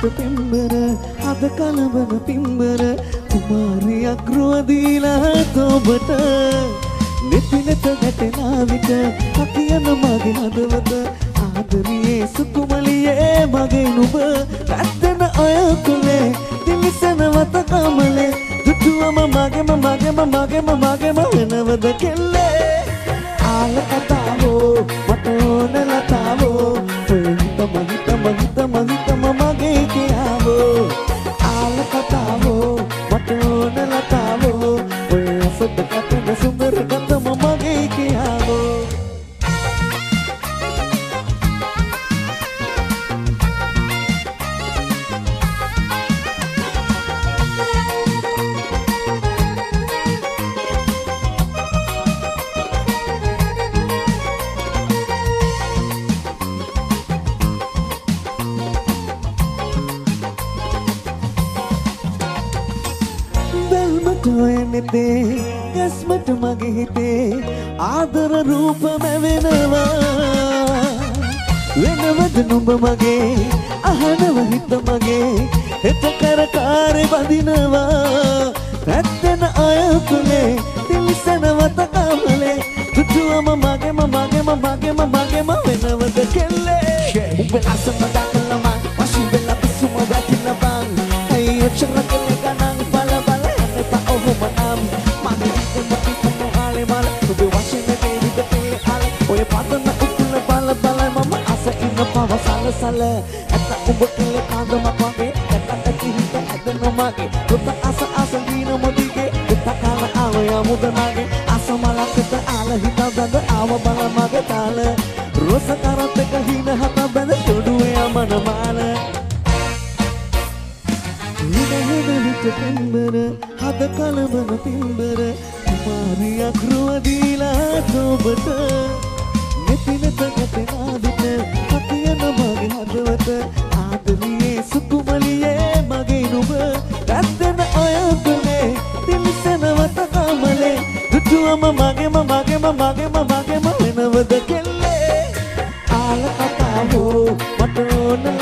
විට පිම්බර අද කලබන පිම්බර කුමාරියක් ගෘවදීලා තොබට නෙතිනත ගැටෙනා විට අකියන මගේ හදවත ආදරියේ සුකුමලියේ මගේ නුඹ පැත්තන ඔය කුලේ දිලිසන වත කමලේ දුටුවම මගේම වෙනවද කෙල්ලේ ආල කතාවෝ මට ඕන ලතාවෝ හිතම මගේ කියාවෝ ආල කතාවෝ මට ඕන ලතාවෝ ඔය අසත කතන සුන්දර කතම මගේ කියාවෝ ගස්මට මගේ හිතේ ආදර රූපම වෙනවා වෙනවද නුඹ මගේ අහනව හිත මගේ හෙට කරකාරේ බඳිනවා පැත්තන අය තුලේ තිලිසන වත කමලේ තුතුවම මගේම වෙනවද කෙල්ලේ උඹ ලස්සන දකලම වශී වෙලා පිස්සුම වැටින බං අයියෝ චරකලේ ගණන් බල ඔහොමනම් මගේ හිතේ මොහාලේ මල ඔබ වශයෙන් දෙවිද තේ ඔය පතන උකුල බල මම අස ඉන්න පවසල සල ඇත්ත ඔබ කෙල්ල කාඳම පගේ ඇත්ත කිහිත ඇදන මගේ දුත අස දීන මොදිගේ දුත කාල ආව යමුද මගේ අස මලකට ආල හිත බඳ ආව බල මගේ තාල රොස කරත් එක හින හත බඳ ෂොඩුවේ යමන මාල විට පිම්බර හද කලබන පිම්බර කුමාරියක් ගෘවදීලා තොබට නෙතිනත ගැටෙනා විට අකියන මගේ හදවත ආදරියේ සුකුමලියේ මගේ නුඹ පැත්තන ඔය තුලේ තිලිසන වත කමලේ දුටුවම මගේම වෙනවද කෙල්ලේ ආල කතාවෝ මට ඕන